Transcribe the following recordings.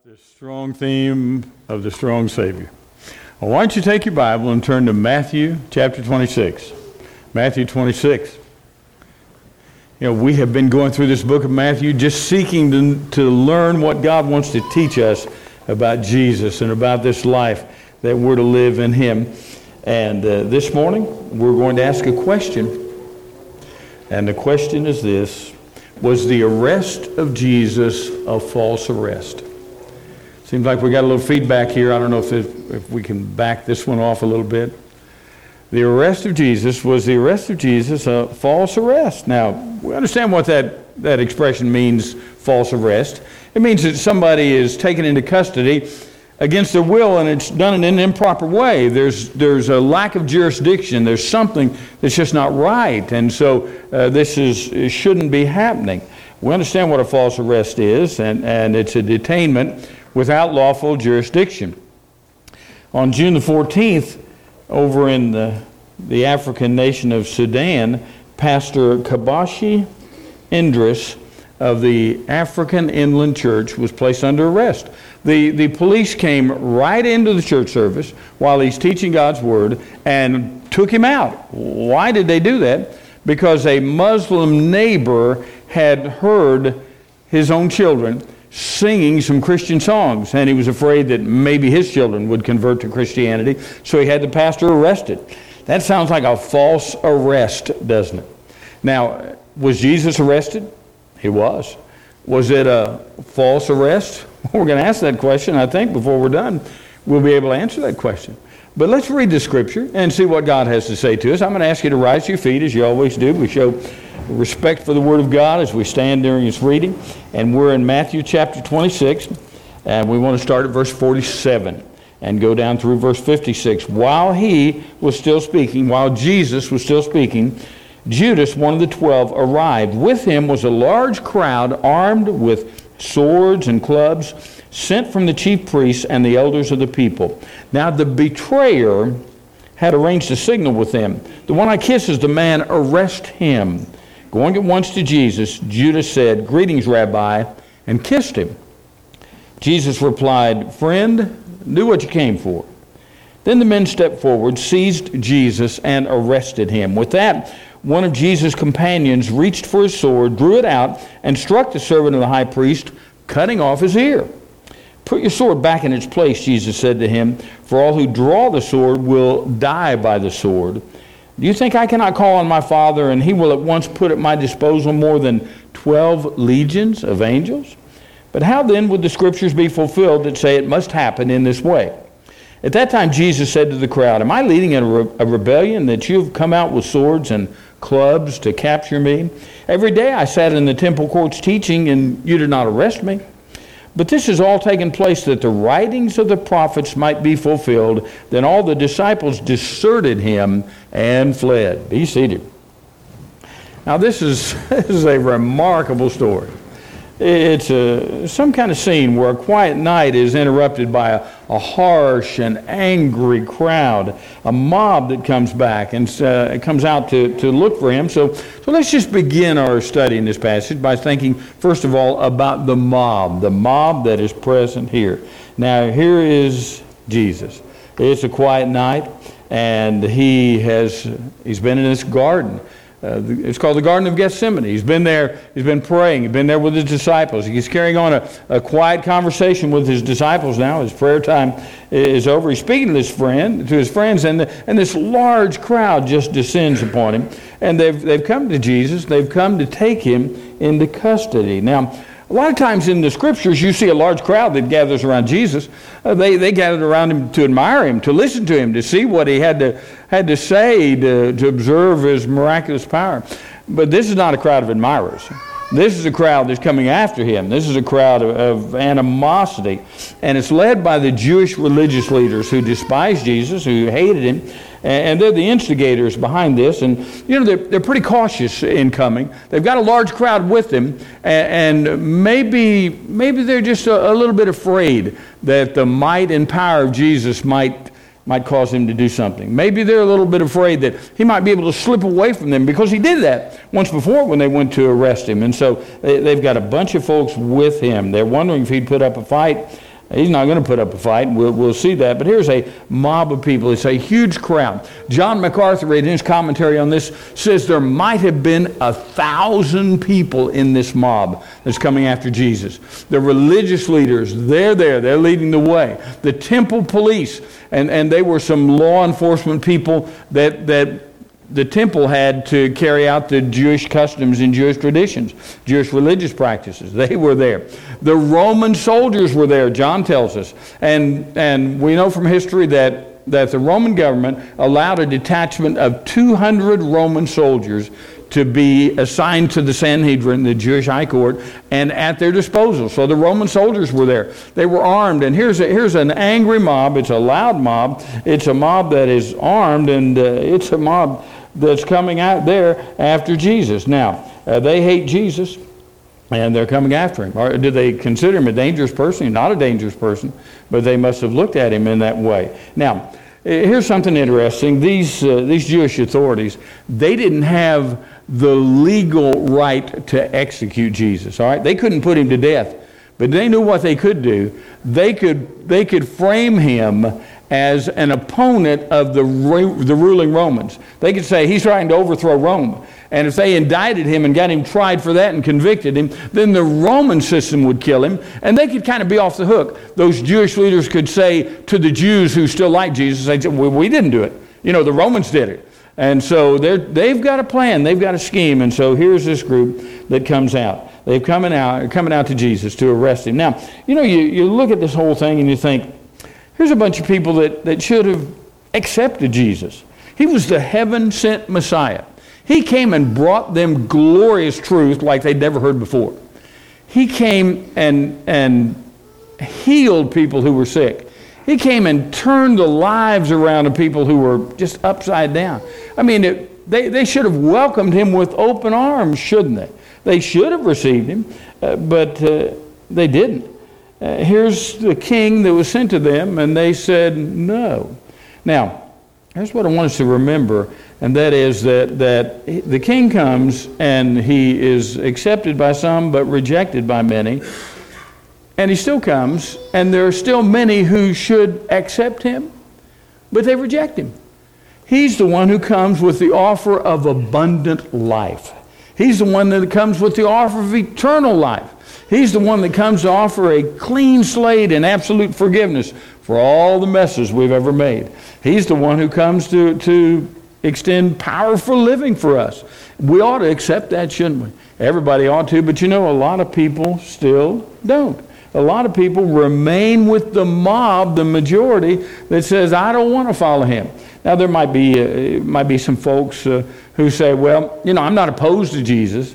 The strong theme of the strong Savior. Well, why don't you take your Bible and turn to Matthew chapter 26. Matthew 26. We have been going through this book of Matthew just seeking to learn what God wants to teach us about Jesus and about this life that we're to live in Him. And this morning, we're going to ask a question. And the question is this: was the arrest of Jesus a false arrest? Seems like we got a little feedback here. I don't know if we can back this one off a little bit. The arrest of Jesus, was the arrest of Jesus a false arrest? Now, we understand what that expression means, false arrest. It means that somebody is taken into custody against their will, and it's done in an improper way. There's a lack of jurisdiction. There's something that's just not right, and so it shouldn't be happening. We understand what a false arrest is, and it's a detainment without lawful jurisdiction. On June the 14th, over in the African nation of Sudan, Pastor Kabashi Idris of the African Inland Church was placed under arrest. The police came right into the church service while he's teaching God's Word and took him out. Why did they do that? Because a Muslim neighbor had heard his own children singing some Christian songs, and he was afraid that maybe his children would convert to Christianity, so he had the pastor arrested. That sounds like a false arrest, doesn't it? Now, was Jesus arrested? He was. Was it a false arrest? We're going to ask that question. I think before we're done, we'll be able to answer that question. But let's read the scripture and see what God has to say to us. I'm going to ask you to rise to your feet as you always do. We show respect for the Word of God as we stand during its reading. And we're in Matthew chapter 26, and we want to start at verse 47 and go down through verse 56. While Jesus was still speaking, Judas, one of the 12, arrived. With him was a large crowd armed with swords and clubs, sent from the chief priests and the elders of the people. Now the betrayer had arranged a signal with them. The one I kiss is the man, arrest him. Going at once to Jesus, Judas said, "Greetings, Rabbi," and kissed him. Jesus replied, "Friend, do what you came for." Then the men stepped forward, seized Jesus, and arrested him. With that, one of Jesus' companions reached for his sword, drew it out, and struck the servant of the high priest, cutting off his ear. "Put your sword back in its place," Jesus said to him, "for all who draw the sword will die by the sword. Do you think I cannot call on my Father, and He will at once put at my disposal more than 12 legions of angels? But how then would the Scriptures be fulfilled that say it must happen in this way?" At that time Jesus said to the crowd, "Am I leading a rebellion that you have come out with swords and clubs to capture me? Every day I sat in the temple courts teaching, and you did not arrest me. But this has all taken place that the writings of the prophets might be fulfilled. Then all the disciples deserted him and fled." Be seated. Now this is a remarkable story. It's some kind of scene where a quiet night is interrupted by a harsh and angry crowd, a mob that comes back and comes out to look for him. So let's just begin our study in this passage by thinking, first of all, about the mob that is present here. Now, here is Jesus. It's a quiet night, and he's been in this garden. It's called the Garden of Gethsemane. He's been there. He's been praying. He's been there with his disciples. He's carrying on a quiet conversation with his disciples now. His prayer time is over. He's speaking to his friends, and this large crowd just descends upon him. And they've come to Jesus. They've come to take him into custody. Now, a lot of times in the Scriptures, you see a large crowd that gathers around Jesus. They gathered around him to admire him, to listen to him, to see what he had to say, to observe his miraculous power. But this is not a crowd of admirers. This is a crowd that's coming after him. This is a crowd of animosity. And it's led by the Jewish religious leaders who despised Jesus, who hated him. And they're the instigators behind this. And, they're pretty cautious in coming. They've got a large crowd with them. And maybe they're just a little bit afraid that the might and power of Jesus might cause him to do something. Maybe they're a little bit afraid that he might be able to slip away from them, because he did that once before when they went to arrest him. And so they've got a bunch of folks with him. They're wondering if he'd put up a fight. He's not going to put up a fight. We'll see that. But here's a mob of people. It's a huge crowd. John MacArthur, in his commentary on this, says there might have been 1,000 people in this mob that's coming after Jesus. The religious leaders, they're there. They're leading the way. The temple police, and they were some law enforcement people that the temple had to carry out the Jewish customs and Jewish traditions, Jewish religious practices. They were there. The Roman soldiers were there, John tells us. And we know from history that the Roman government allowed a detachment of 200 Roman soldiers to be assigned to the Sanhedrin, the Jewish high court, and at their disposal. So the Roman soldiers were there. They were armed, and here's an angry mob. It's a loud mob. It's a mob that is armed, and it's a mob that's coming out there after Jesus. Now, they hate Jesus, and they're coming after him. Or do they consider him a dangerous person? He's not a dangerous person, but they must have looked at him in that way. Now, here's something interesting. These Jewish authorities, they didn't have the legal right to execute Jesus. All right, they couldn't put him to death, but they knew what they could do. They could frame him as an opponent of the ruling Romans. They could say he's trying to overthrow Rome. And if they indicted him and got him tried for that and convicted him, then the Roman system would kill him, and they could kind of be off the hook. Those Jewish leaders could say to the Jews who still like Jesus, they'd say, well, we didn't do it. The Romans did it. And so they've got a plan. They've got a scheme. And so here's this group that comes out. They're coming out to Jesus to arrest him. Now, you look at this whole thing and you think, here's a bunch of people that should have accepted Jesus. He was the heaven-sent Messiah. He came and brought them glorious truth like they'd never heard before. He came and healed people who were sick. He came and turned the lives around of people who were just upside down. I mean, they should have welcomed him with open arms, shouldn't they? They should have received him, but they didn't. Here's the king that was sent to them, and they said no. Now, here's what I want us to remember, and that is that the king comes, and he is accepted by some, but rejected by many. And he still comes, and there are still many who should accept him, but they reject him. He's the one who comes with the offer of abundant life. He's the one that comes with the offer of eternal life. He's the one that comes to offer a clean slate and absolute forgiveness for all the messes we've ever made. He's the one who comes to extend powerful living for us. We ought to accept that, shouldn't we? Everybody ought to, but a lot of people still don't. A lot of people remain with the mob, the majority, that says, I don't want to follow him. Now, there might be some folks who say, well, I'm not opposed to Jesus.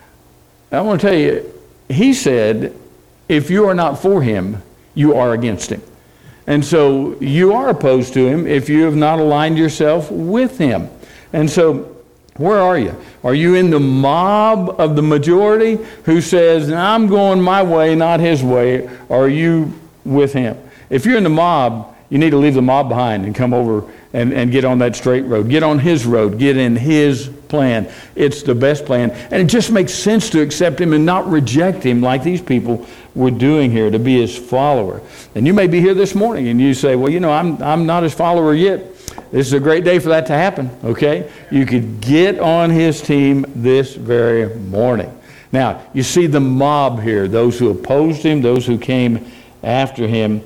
I want to tell you, he said, if you are not for him, you are against him. And so you are opposed to him if you have not aligned yourself with him. And so where are you? Are you in the mob of the majority who says, I'm going my way, not his way? Or are you with him? If you're in the mob, you need to leave the mob behind and come over and get on that straight road. Get on his road. Get in his plan. It's the best plan. And it just makes sense to accept him and not reject him like these people were doing here, to be his follower. And you may be here this morning and you say, well, I'm not his follower yet. This is a great day for that to happen, okay? You could get on his team this very morning. Now, you see the mob here, those who opposed him, those who came after him,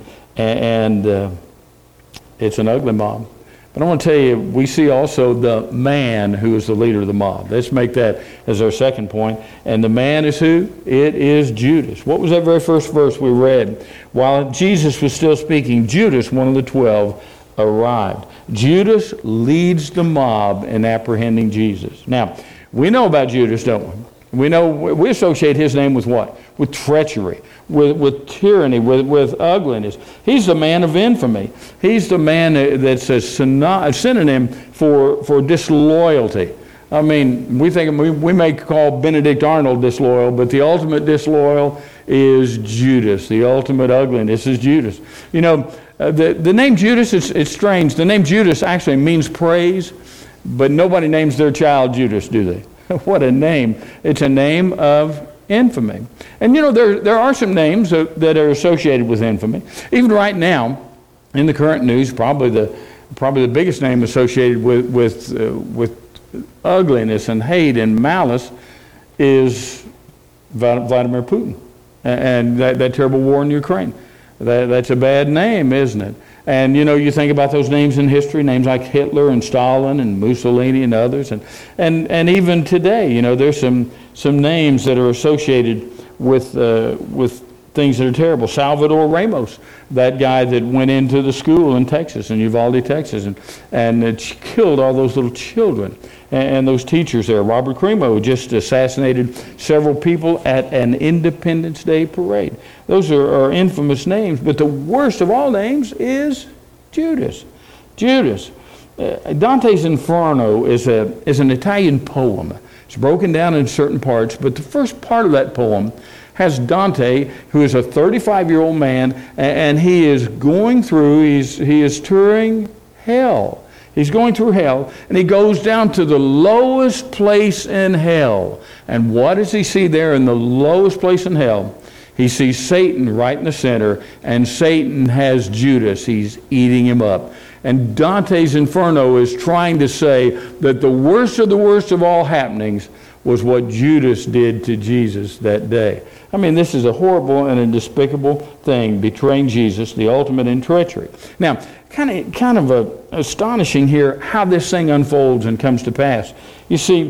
and it's an ugly mob. But I want to tell you, we see also the man who is the leader of the mob. Let's make that as our second point. And the man is who? It is Judas. What was that very first verse we read? While Jesus was still speaking, Judas, one of the 12, arrived. Judas leads the mob in apprehending Jesus. Now, we know about Judas, don't we? We associate his name with what? With treachery, with tyranny, with ugliness. He's the man of infamy. He's the man that's a synonym for disloyalty. I mean, we may call Benedict Arnold disloyal, but the ultimate disloyal is Judas. The ultimate ugliness is Judas. The name Judas, it's strange. The name Judas actually means praise, but nobody names their child Judas, do they? What a name. It's a name of infamy. And there are some names that are associated with infamy. Even right now, in the current news, probably the biggest name associated with ugliness and hate and malice is Vladimir Putin and that terrible war in Ukraine. That's a bad name, isn't it? And you think about those names in history, names like Hitler and Stalin and Mussolini and others, and even today, there's some names that are associated with things that are terrible. Salvador Ramos, that guy that went into the school in Texas, in Uvalde, Texas, and it killed all those little children and those teachers there. Robert Crimo just assassinated several people at an Independence Day parade. Those are infamous names, but the worst of all names is Judas. Judas. Dante's Inferno is an Italian poem. It's broken down in certain parts, but the first part of that poem has Dante, who is a 35-year-old man, and he is going through, he is touring hell. He's going through hell, and he goes down to the lowest place in hell. And what does he see there in the lowest place in hell? He sees Satan right in the center, and Satan has Judas. He's eating him up. And Dante's Inferno is trying to say that the worst of all happenings was what Judas did to Jesus that day. I mean, this is a horrible and a despicable thing, betraying Jesus, the ultimate in treachery. Now, kind of astonishing here how this thing unfolds and comes to pass. You see,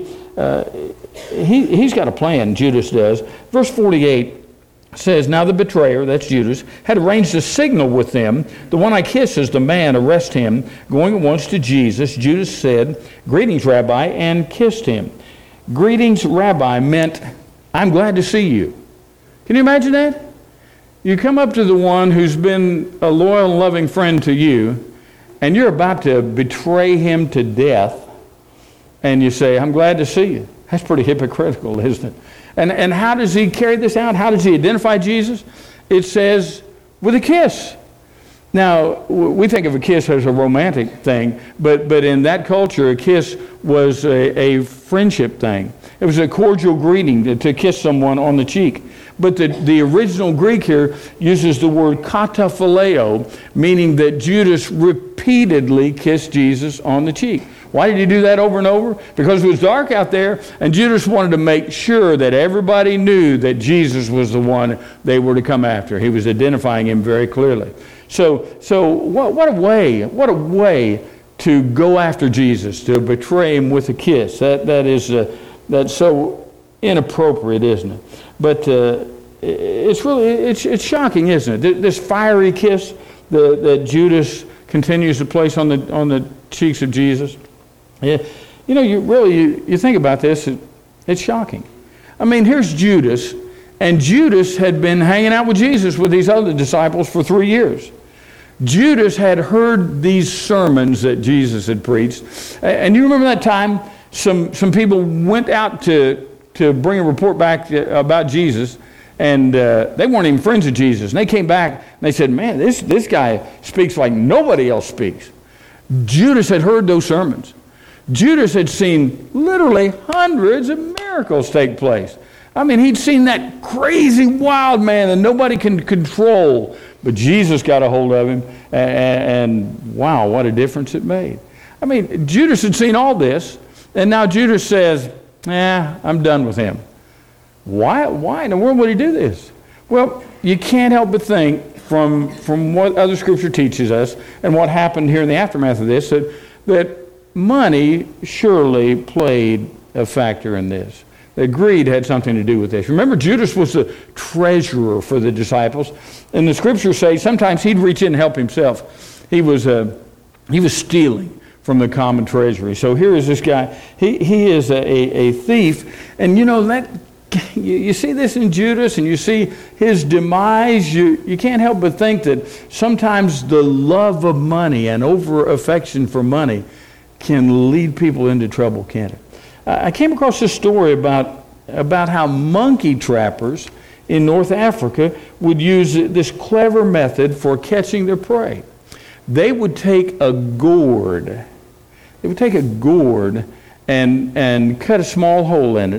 he's got a plan, Judas does. Verse 48 says, "Now the betrayer," that's Judas, "had arranged a signal with them. The one I kiss is the man, arrest him." Going at once to Jesus, Judas said, "Greetings, Rabbi," and kissed him. Greetings, Rabbi meant, "I'm glad to see you." Can you imagine that? You come up to the one who's been a loyal and loving friend to you, and you're about to betray him to death, and you say, "I'm glad to see you." That's pretty hypocritical, isn't it? And how does he carry this out? How does he identify Jesus? It says, with a kiss. Now, we think of a kiss as a romantic thing, but in that culture, a kiss was a friendship thing. It was a cordial greeting to kiss someone on the cheek. But the original Greek here uses the word kataphileo, meaning that Judas repeatedly kissed Jesus on the cheek. Why did he do that over and over? Because it was dark out there, and Judas wanted to make sure that everybody knew that Jesus was the one they were to come after. He was identifying him very clearly. So what a way to go after Jesus, to betray him with a kiss. That's so inappropriate, isn't it? But it's shocking, isn't it? This fiery kiss that Judas continues to place on the cheeks of Jesus. Yeah, you think about this, it's shocking. I mean, here's Judas, and Judas had been hanging out with Jesus with these other disciples for 3 years. Judas had heard these sermons that Jesus had preached, and you remember that time some people went out to bring a report back about Jesus, and they weren't even friends of Jesus. And they came back and they said, "Man, this guy speaks like nobody else speaks." Judas had heard those sermons. Judas had seen literally hundreds of miracles take place. I mean, he'd seen that crazy wild man that nobody can control. But Jesus got a hold of him, and wow, what a difference it made. I mean, Judas had seen all this, and now Judas says, I'm done with him. Why in the world would he do this? Well, you can't help but think from what other Scripture teaches us and what happened here in the aftermath of this, that money surely played a factor in this. That greed had something to do with this. Remember, Judas was the treasurer for the disciples, and the Scriptures say sometimes he'd reach in and help himself. He was stealing from the common treasury. So here is this guy. He is a thief, and you see this in Judas, and you see his demise. You can't help but think that sometimes the love of money and over affection for money can lead people into trouble, can't it? I came across this story about how monkey trappers in North Africa would use this clever method for catching their prey. They would take a gourd. They would take a gourd and cut a small hole in it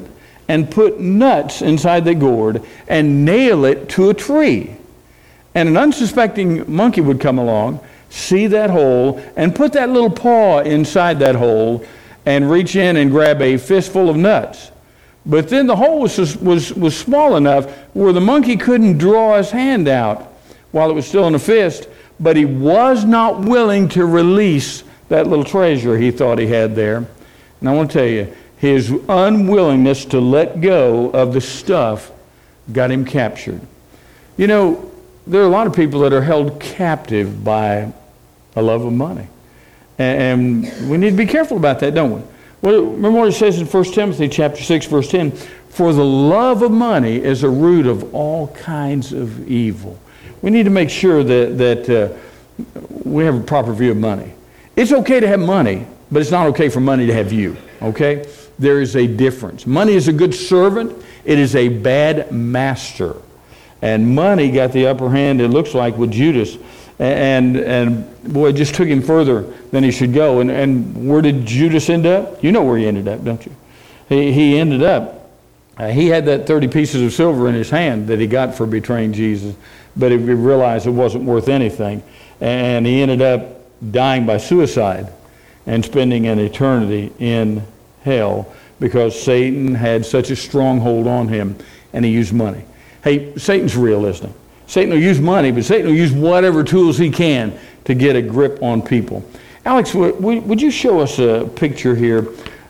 and put nuts inside the gourd and nail it to a tree. And an unsuspecting monkey would come along, see that hole, and put that little paw inside that hole and reach in and grab a fistful of nuts. But then the hole was small enough where the monkey couldn't draw his hand out while it was still in a fist, but he was not willing to release that little treasure he thought he had there. And I want to tell you, his unwillingness to let go of the stuff got him captured. You know, there are a lot of people that are held captive by a love of money. And we need to be careful about that, don't we? Well, remember what it says in 1 Timothy chapter 6, verse 10, "For the love of money is a root of all kinds of evil." We need to make sure that we have a proper view of money. It's okay to have money, but it's not okay for money to have you, okay? There is a difference. Money is a good servant. It is a bad master. And money got the upper hand, it looks like, with Judas. And boy, it just took him further than he should go. And where did Judas end up? You know where he ended up, don't you? He ended up, he had that 30 pieces of silver in his hand that he got for betraying Jesus, but he realized it wasn't worth anything. And he ended up dying by suicide and spending an eternity in hell because Satan had such a stronghold on him and he used money. Hey, Satan's real, isn't he? Satan will use money, but Satan will use whatever tools he can to get a grip on people. Alex, would you show us a picture here?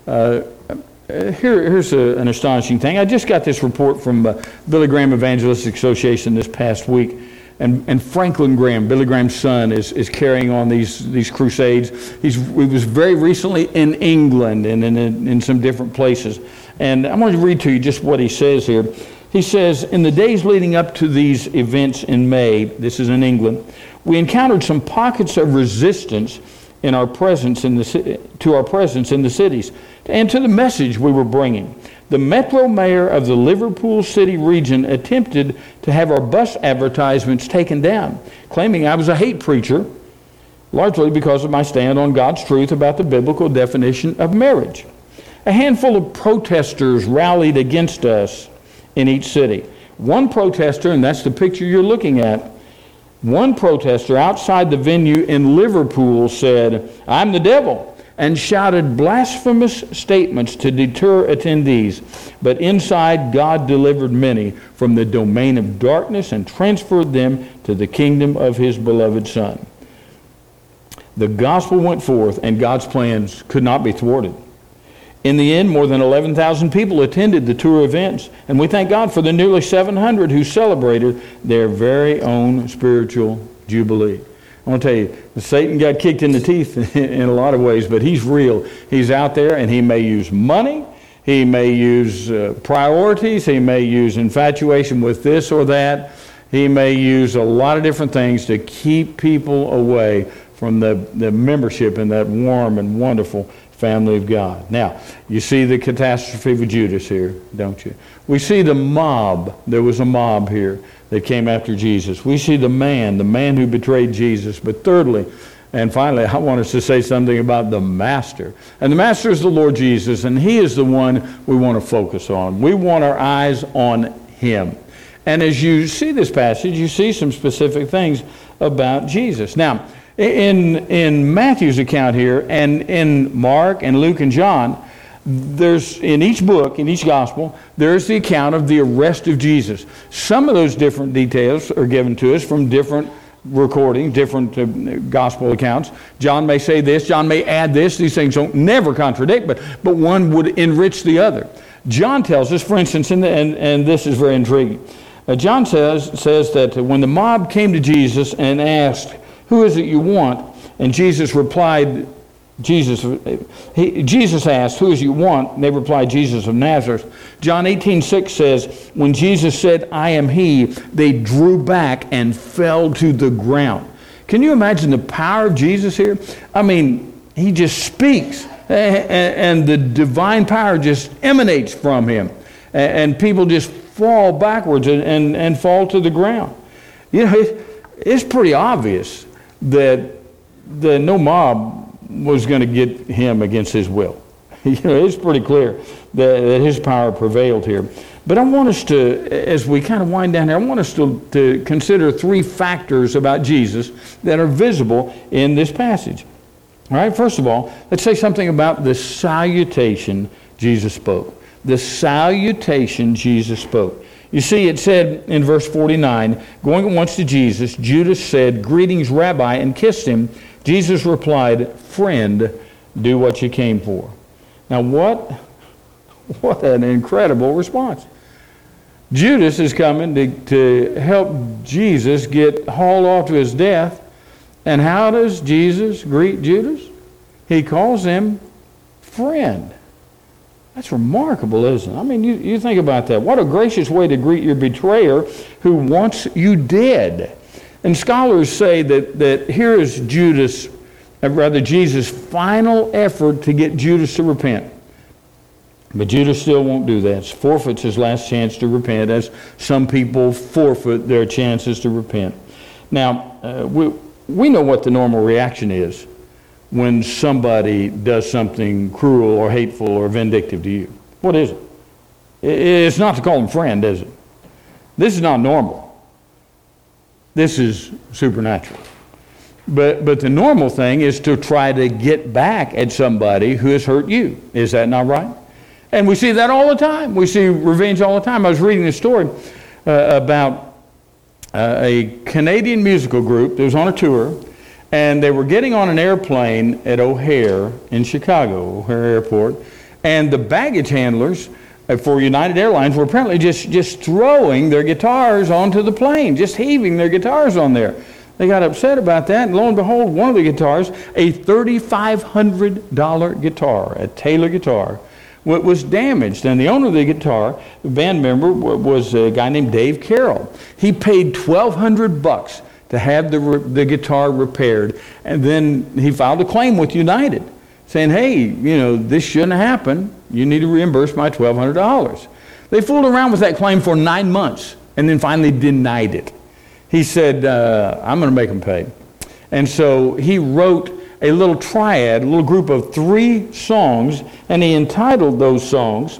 Here's an astonishing thing. I just got this report from Billy Graham Evangelistic Association this past week. And Franklin Graham, Billy Graham's son, is carrying on these crusades. He was very recently in England and in some different places. And I'm going to read to you just what he says here. He says, in the days leading up to these events in May, this is in England, we encountered some pockets of resistance in our presence to our presence in the cities and to the message we were bringing. The Metro Mayor of the Liverpool City region attempted to have our bus advertisements taken down, claiming I was a hate preacher, largely because of my stand on God's truth about the biblical definition of marriage. A handful of protesters rallied against us in each city. One protester, and that's the picture you're looking at, one protester outside the venue in Liverpool said, "I'm the devil," and shouted blasphemous statements to deter attendees. But inside, God delivered many from the domain of darkness and transferred them to the kingdom of his beloved Son. The gospel went forth, and God's plans could not be thwarted. In the end, more than 11,000 people attended the tour events, and we thank God for the nearly 700 who celebrated their very own spiritual jubilee. I want to tell you, Satan got kicked in the teeth in a lot of ways, but he's real. He's out there, and he may use money, he may use priorities, he may use infatuation with this or that, he may use a lot of different things to keep people away from the membership in that warm and wonderful family of God. Now, you see the catastrophe with Judas here, don't you? We see the mob. There was a mob here that came after Jesus. We see the man who betrayed Jesus. But thirdly, and finally, I want us to say something about the Master. And the Master is the Lord Jesus, and he is the one we want to focus on. We want our eyes on him. And as you see this passage, you see some specific things about Jesus. Now, in Matthew's account here, and in Mark and Luke and John, there's in each book, in each gospel, there's the account of the arrest of Jesus. Some of those different details are given to us from different recording, different gospel accounts. John may say this, John may add this. These things don't never contradict, but one would enrich the other. John tells us, for instance, and this is very intriguing. John says that when the mob came to Jesus and asked, "Who is it you want?" and Jesus replied, Jesus asked, "Who is it you want?" And they replied, "Jesus of Nazareth." John 18:6 says, when Jesus said, "I am he," they drew back and fell to the ground. Can you imagine the power of Jesus here? I mean, he just speaks, and the divine power just emanates from him, and people just fall backwards and fall to the ground. You know, it's pretty obvious that no mob was going to get him against his will. It's pretty clear that his power prevailed here. But I want us to, as we kind of wind down here, I want us to consider three factors about Jesus that are visible in this passage. All right, first of all, let's say something about the salutation Jesus spoke. The salutation Jesus spoke. You see, it said in verse 49, going at once to Jesus, Judas said, "Greetings, Rabbi," and kissed him. Jesus replied, "Friend, do what you came for." Now what an incredible response. Judas is coming to help Jesus get hauled off to his death. And how does Jesus greet Judas? He calls him friend. That's remarkable, isn't it? I mean, you think about that. What a gracious way to greet your betrayer who wants you dead. And scholars say that here is Jesus' final effort to get Judas to repent. But Judas still won't do that. Forfeits his last chance to repent, as some people forfeit their chances to repent. Now, we know what the normal reaction is when somebody does something cruel or hateful or vindictive to you. What is it? It's not to call them friend, is it? This is not normal. This is supernatural. But the normal thing is to try to get back at somebody who has hurt you. Is that not right? And we see that all the time. We see revenge all the time. I was reading a story about a Canadian musical group that was on a tour, and they were getting on an airplane at O'Hare in Chicago, O'Hare Airport, and the baggage handlers for United Airlines were apparently just throwing their guitars onto the plane, just heaving their guitars on there. They got upset about that, and lo and behold, one of the guitars, a $3,500 guitar, a Taylor guitar, was damaged. And the owner of the guitar, the band member, was a guy named Dave Carroll. He paid $1,200 to have the guitar repaired, and then he filed a claim with United, saying, "Hey, this shouldn't happen. You need to reimburse my $1,200. They fooled around with that claim for 9 months, and then finally denied it. He said, "I'm going to make them pay." And so he wrote a little triad, a little group of 3 songs, and he entitled those songs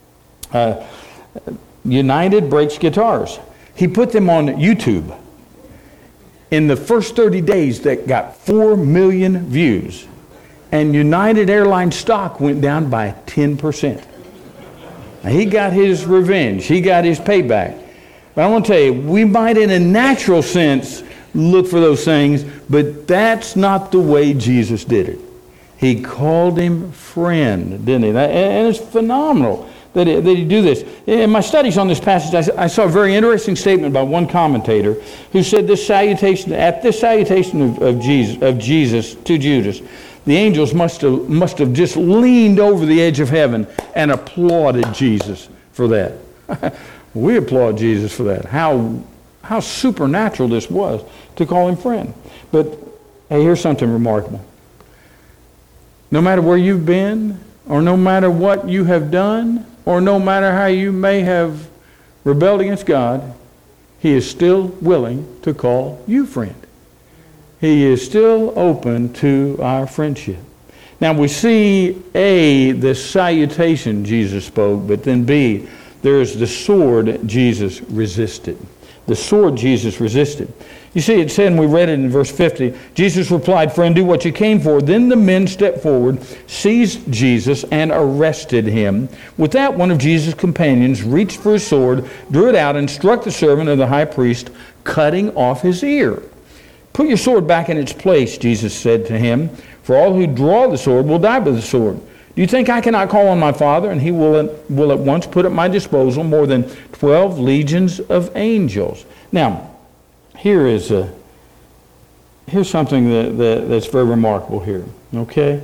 United Breaks Guitars. He put them on YouTube. In the first 30 days, that got 4 million views. And United Airlines stock went down by 10%. Now, he got his revenge. He got his payback. But I want to tell you, we might in a natural sense look for those things, but that's not the way Jesus did it. He called him friend, didn't he? And it's phenomenal that he do this. In my studies on this passage, I saw a very interesting statement by one commentator who said this salutation of Jesus to Judas, the angels must have just leaned over the edge of heaven and applauded Jesus for that. We applaud Jesus for that. How supernatural this was to call him friend. But hey, here's something remarkable. No matter where you've been, or no matter what you have done, or no matter how you may have rebelled against God, he is still willing to call you friend. He is still open to our friendship. Now we see A, the salutation Jesus spoke, but then B, there is the sword Jesus resisted. The sword Jesus resisted. You see, it said, and we read it in verse 50, Jesus replied, "Friend, do what you came for." Then the men stepped forward, seized Jesus, and arrested him. With that, one of Jesus' companions reached for his sword, drew it out, and struck the servant of the high priest, cutting off his ear. "Put your sword back in its place," Jesus said to him, "for all who draw the sword will die by the sword. Do you think I cannot call on my Father, and he will at once put at my disposal more than 12 legions of angels?" Now, here's something that's very remarkable here, okay?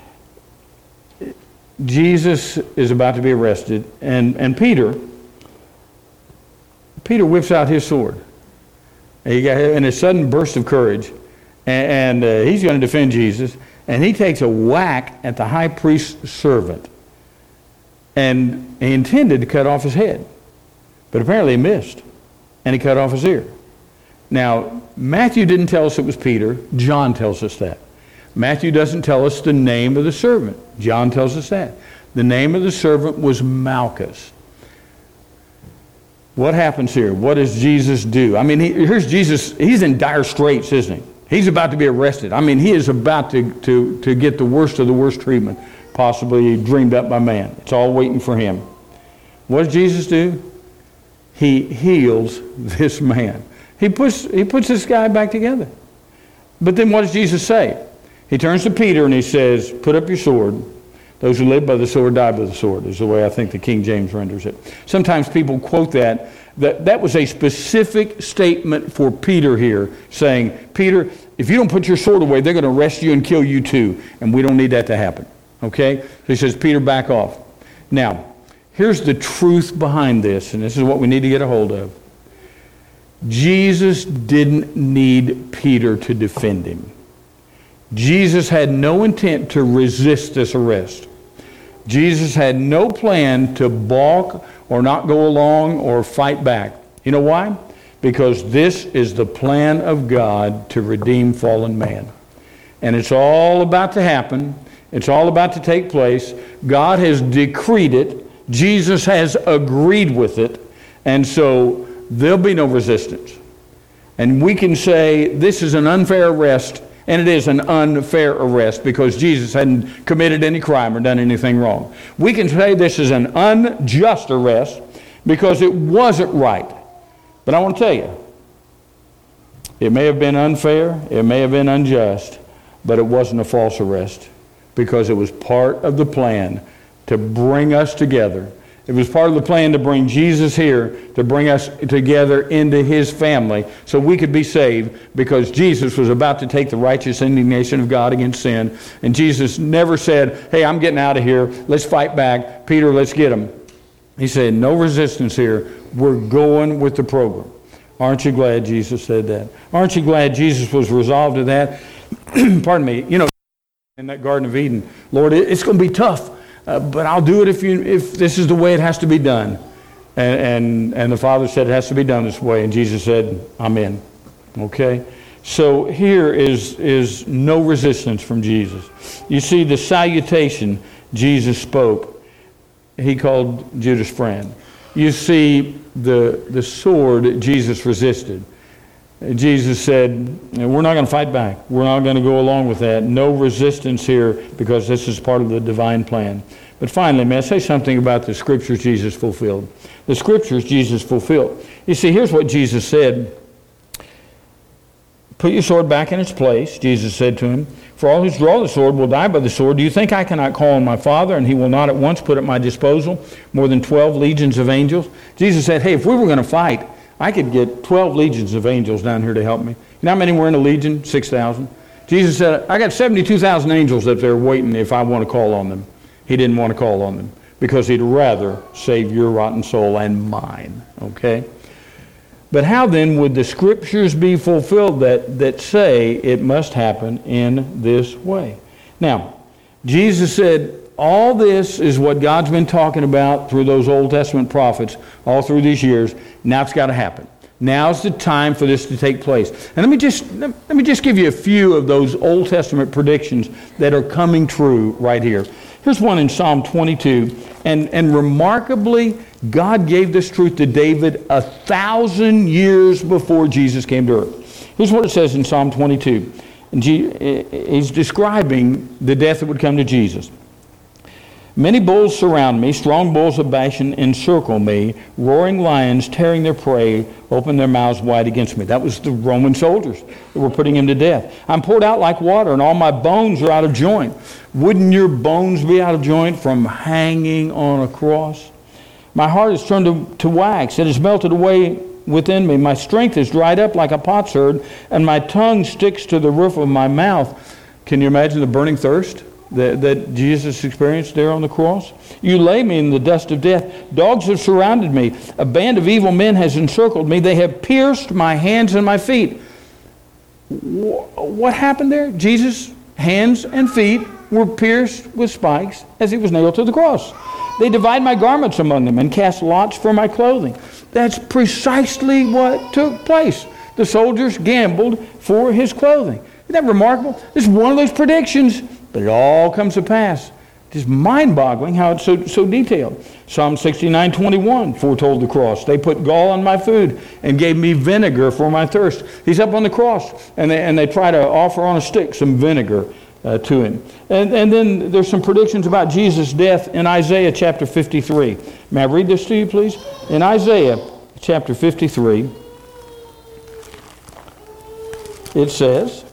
Jesus is about to be arrested, and Peter whips out his sword. He got in a sudden burst of courage, and he's going to defend Jesus, and he takes a whack at the high priest's servant, and he intended to cut off his head, but apparently he missed, and he cut off his ear. Now, Matthew didn't tell us it was Peter. John tells us that. Matthew doesn't tell us the name of the servant. John tells us that. The name of the servant was Malchus. What happens here? What does Jesus do? I mean, here's Jesus. He's in dire straits, isn't he? He's about to be arrested. I mean, he is about to get the worst of the worst treatment possibly dreamed up by man. It's all waiting for him. What does Jesus do? He heals this man. He puts this guy back together. But then what does Jesus say? He turns to Peter and he says, put up your sword. Those who live by the sword die by the sword, is the way I think the King James renders it. Sometimes people quote that was a specific statement for Peter here, saying, Peter, if you don't put your sword away, they're going to arrest you and kill you too, and we don't need that to happen. Okay? So he says, Peter, back off. Now, here's the truth behind this, and this is what we need to get a hold of. Jesus didn't need Peter to defend him. Jesus had no intent to resist this arrest. Jesus had no plan to balk or not go along or fight back. You know why? Because this is the plan of God to redeem fallen man. And it's all about to happen. It's all about to take place. God has decreed it. Jesus has agreed with it. And so there'll be no resistance. And we can say this is an unfair arrest. And it is an unfair arrest because Jesus hadn't committed any crime or done anything wrong. We can say this is an unjust arrest because it wasn't right. But I want to tell you, it may have been unfair, it may have been unjust, but it wasn't a false arrest because it was part of the plan to bring us together. It was part of the plan to bring Jesus here, to bring us together into his family so we could be saved because Jesus was about to take the righteous indignation of God against sin. And Jesus never said, hey, I'm getting out of here. Let's fight back. Peter, let's get him. He said, no resistance here. We're going with the program. Aren't you glad Jesus said that? Aren't you glad Jesus was resolved to that? Pardon me. You know, in that Garden of Eden, Lord, it's going to be tough. But I'll do it if this is the way it has to be done. And the Father said it has to be done this way. And Jesus said, I'm in. Okay? So here is no resistance from Jesus. You see, the salutation Jesus spoke, he called Judas friend. You see, the sword Jesus resisted. Jesus said, we're not going to fight back. We're not going to go along with that. No resistance here because this is part of the divine plan. But finally, may I say something about the scriptures Jesus fulfilled? The scriptures Jesus fulfilled. You see, here's what Jesus said. Put your sword back in its place, Jesus said to him. For all who draw the sword will die by the sword. Do you think I cannot call on my Father, and he will not at once put at my disposal more than 12 legions of angels? Jesus said, hey, if we were going to fight, I could get 12 legions of angels down here to help me. You know how many were in a legion? 6,000. Jesus said, I got 72,000 angels up there waiting if I want to call on them. He didn't want to call on them because he'd rather save your rotten soul and mine. Okay? But how then would the scriptures be fulfilled that say it must happen in this way? Now, Jesus said, all this is what God's been talking about through those Old Testament prophets all through these years. Now it's got to happen. Now's the time for this to take place. And let me just give you a few of those Old Testament predictions that are coming true right here. Here's one in Psalm 22. And remarkably, God gave this truth to David 1,000 years before Jesus came to earth. Here's what it says in Psalm 22. And he's describing the death that would come to Jesus. Many bulls surround me, strong bulls of Bashan encircle me, roaring lions tearing their prey, open their mouths wide against me. That was the Roman soldiers that were putting him to death. I'm poured out like water, and all my bones are out of joint. Wouldn't your bones be out of joint from hanging on a cross? My heart is turned to wax. It has melted away within me. My strength is dried up like a potsherd, and my tongue sticks to the roof of my mouth. Can you imagine the burning thirst that Jesus experienced there on the cross? You lay me in the dust of death. Dogs have surrounded me. A band of evil men has encircled me. They have pierced my hands and my feet. What happened there? Jesus' hands and feet were pierced with spikes as he was nailed to the cross. They divide my garments among them and cast lots for my clothing. That's precisely what took place. The soldiers gambled for his clothing. Isn't that remarkable? This is one of those predictions, but it all comes to pass. Just mind-boggling how it's so detailed. Psalm 69:21 foretold the cross. They put gall on my food and gave me vinegar for my thirst. He's up on the cross, and they try to offer on a stick some vinegar to him. And then there's some predictions about Jesus' death in Isaiah chapter 53. May I read this to you, please? In Isaiah chapter 53, it says,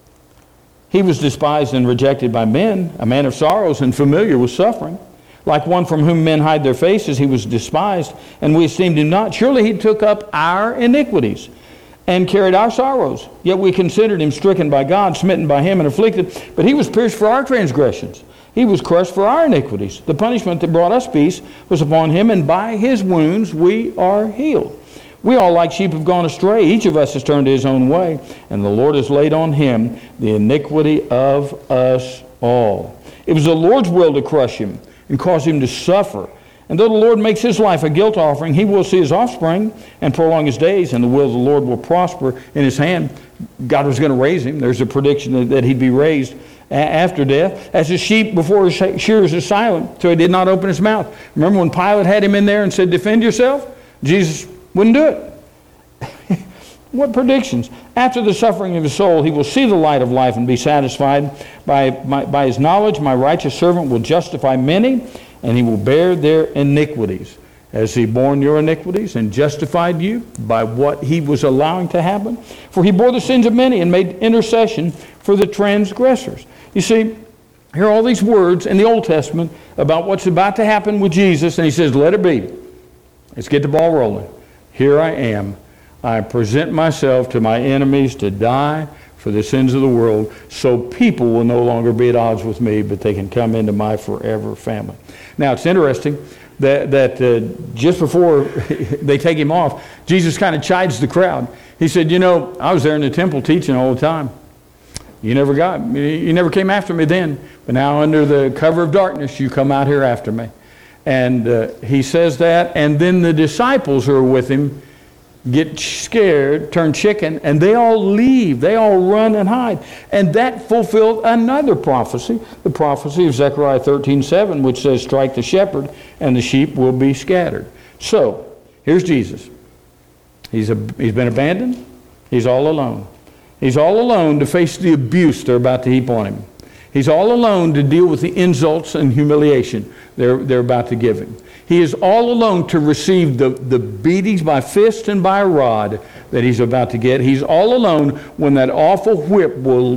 he was despised and rejected by men, a man of sorrows and familiar with suffering. Like one from whom men hide their faces, he was despised, and we esteemed him not. Surely he took up our iniquities and carried our sorrows. Yet we considered him stricken by God, smitten by him, and afflicted. But he was pierced for our transgressions. He was crushed for our iniquities. The punishment that brought us peace was upon him, and by his wounds we are healed. We all like sheep have gone astray. Each of us has turned to his own way, and the Lord has laid on him the iniquity of us all. It was the Lord's will to crush him and cause him to suffer. And though the Lord makes his life a guilt offering, he will see his offspring and prolong his days, and the will of the Lord will prosper in his hand. God was going to raise him. There's a prediction that he'd be raised after death. As a sheep before his shearers is silent, so he did not open his mouth. Remember when Pilate had him in there and said, defend yourself? Jesus wouldn't do it. What predictions? After the suffering of his soul, he will see the light of life and be satisfied. By his knowledge, my righteous servant will justify many, and he will bear their iniquities. Has he borne your iniquities and justified you by what he was allowing to happen? For he bore the sins of many and made intercession for the transgressors. You see, here are all these words in the Old Testament about what's about to happen with Jesus, and he says, let it be. Let's get the ball rolling. Here I am. I present myself to my enemies to die for the sins of the world, so people will no longer be at odds with me, but they can come into my forever family. Now, it's interesting that just before they take him off, Jesus kind of chides the crowd. He said, I was there in the temple teaching all the time. You never came after me then, but now under the cover of darkness, you come out here after me. And he says that, and then the disciples who are with him get scared, turn chicken, and they all leave. They all run and hide. And that fulfilled another prophecy, the prophecy of Zechariah 13:7, which says, strike the shepherd, and the sheep will be scattered. So, here's Jesus. He's been abandoned. He's all alone. He's all alone to face the abuse they're about to heap on him. He's all alone to deal with the insults and humiliation they're about to give him. He is all alone to receive the beatings by fist and by rod that he's about to get. He's all alone when that awful whip will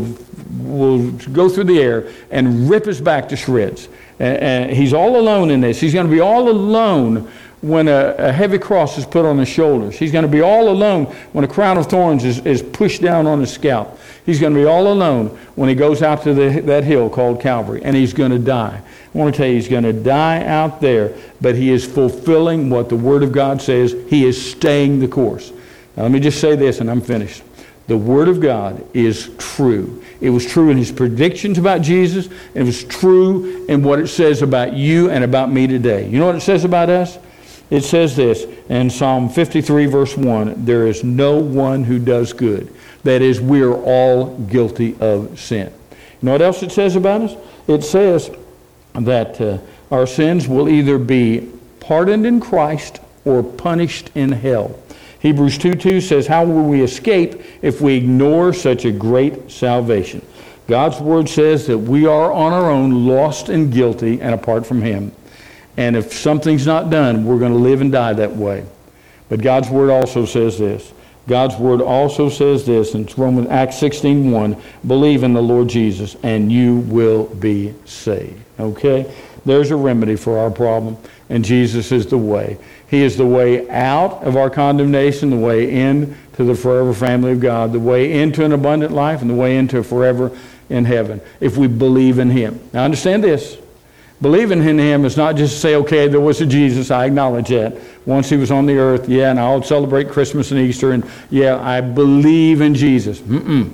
go through the air and rip his back to shreds. And he's all alone in this. He's going to be all alone when a heavy cross is put on his shoulders. He's going to be all alone when a crown of thorns is pushed down on his scalp. He's going to be all alone when he goes out to that hill called Calvary, and he's going to die. I want to tell you, he's going to die out there, but he is fulfilling what the Word of God says. He is staying the course. Now, let me just say this, and I'm finished. The Word of God is true. It was true in his predictions about Jesus, and it was true in what it says about you and about me today. You know what it says about us? It says this in Psalm 53, verse 1, there is no one who does good. That is, we are all guilty of sin. You know what else it says about us? It says that our sins will either be pardoned in Christ or punished in hell. Hebrews 2:2 says, how will we escape if we ignore such a great salvation? God's Word says that we are on our own, lost and guilty, and apart from Him. And if something's not done, we're going to live and die that way. But God's Word also says this. God's Word also says this in Acts 16:1, believe in the Lord Jesus and you will be saved. Okay? There's a remedy for our problem, and Jesus is the way. He is the way out of our condemnation, the way in to the forever family of God, the way into an abundant life, and the way into forever in heaven, if we believe in Him. Now understand this. Believing in Him is not just to say, okay, there was a Jesus, I acknowledge that. Once He was on the earth, yeah, and I'll celebrate Christmas and Easter, and yeah, I believe in Jesus.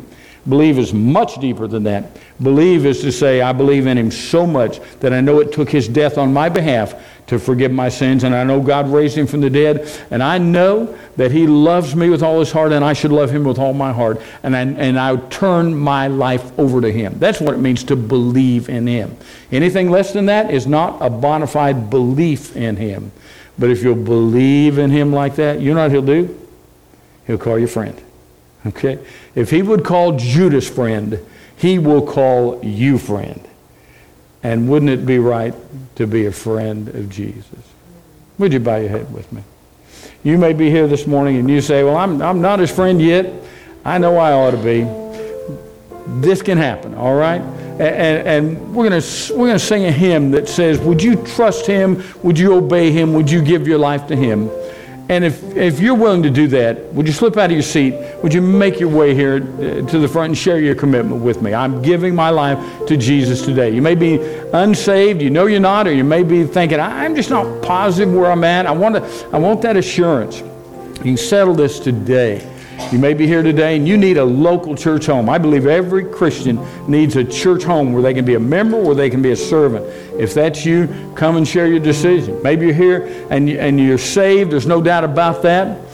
Believe is much deeper than that. Believe is to say, I believe in him so much that I know it took his death on my behalf to forgive my sins, and I know God raised him from the dead, and I know that he loves me with all his heart, and I should love him with all my heart, and I turn my life over to him. That's what it means to believe in him. Anything less than that is not a bona fide belief in him. But if you'll believe in him like that, you know what he'll do? He'll call you friend. Okay? If he would call Judas friend, he will call you friend. And wouldn't it be right to be a friend of Jesus? Would you bow your head with me? You may be here this morning and you say, well, I'm not his friend yet. I know I ought to be. This can happen, all right? And we're gonna sing a hymn that says, would you trust him? Would you obey him? Would you give your life to him? And if you're willing to do that, would you slip out of your seat? Would you make your way here to the front and share your commitment with me? I'm giving my life to Jesus today. You may be unsaved, you know you're not, or you may be thinking, I'm just not positive where I'm at. I want that assurance. You can settle this today. You may be here today and you need a local church home. I believe every Christian needs a church home where they can be a member, where they can be a servant. If that's you, come and share your decision. Maybe you're here and you're saved. There's no doubt about that.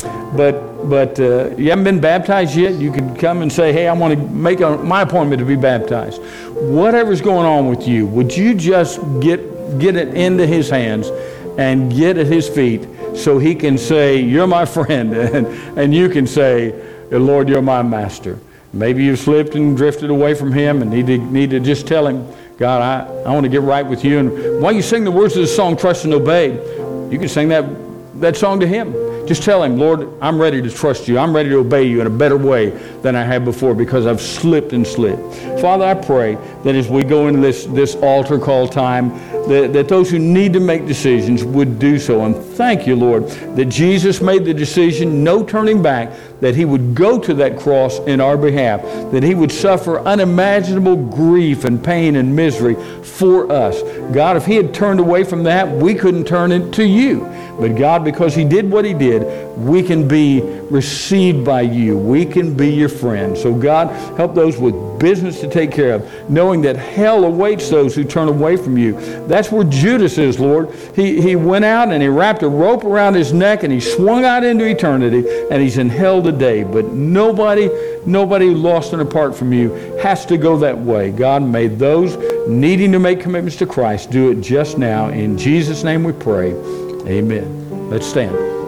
But you haven't been baptized yet. You can come and say, hey, I want to make my appointment to be baptized. Whatever's going on with you, would you just get it into his hands and get at his feet so he can say, you're my friend, and you can say, Lord, you're my master. Maybe you've slipped and drifted away from him and need to just tell him, God, I want to get right with you. And while you sing the words of the song, Trust and Obey, you can sing that song to him. Just tell him, Lord, I'm ready to trust you. I'm ready to obey you in a better way than I have before because I've slipped and slid. Father, I pray that as we go into this altar call time, that those who need to make decisions would do so. And thank you, Lord, that Jesus made the decision, no turning back, that he would go to that cross in our behalf, that he would suffer unimaginable grief and pain and misery for us. God, if he had turned away from that, we couldn't turn it to you. But God, because he did what he did, we can be received by you. We can be your friend. So God, help those with business to take care of, knowing that hell awaits those who turn away from you. That's where Judas is, Lord. He went out and he wrapped a rope around his neck and he swung out into eternity, and he's in hell today. But nobody lost and apart from you has to go that way. God, may those needing to make commitments to Christ do it just now. In Jesus' name we pray. Amen. Let's stand.